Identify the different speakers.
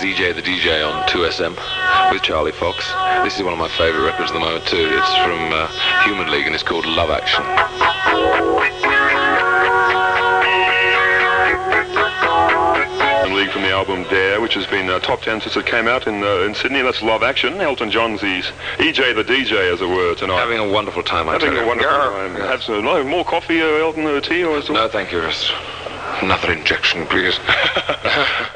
Speaker 1: is EJ the DJ on 2SM with Charlie Fox. This is one of my favourite records at the moment too. It's from Human League and it's called Love Action.
Speaker 2: League from the album Dare, which has been top 10 since it came out in Sydney. That's Love Action. Elton John's EJ the DJ, as it were, tonight.
Speaker 1: Having a wonderful time, I tell you.
Speaker 2: Having a wonderful time. Have some more coffee, Elton, tea, or something?
Speaker 1: No, thank you. Another injection, please.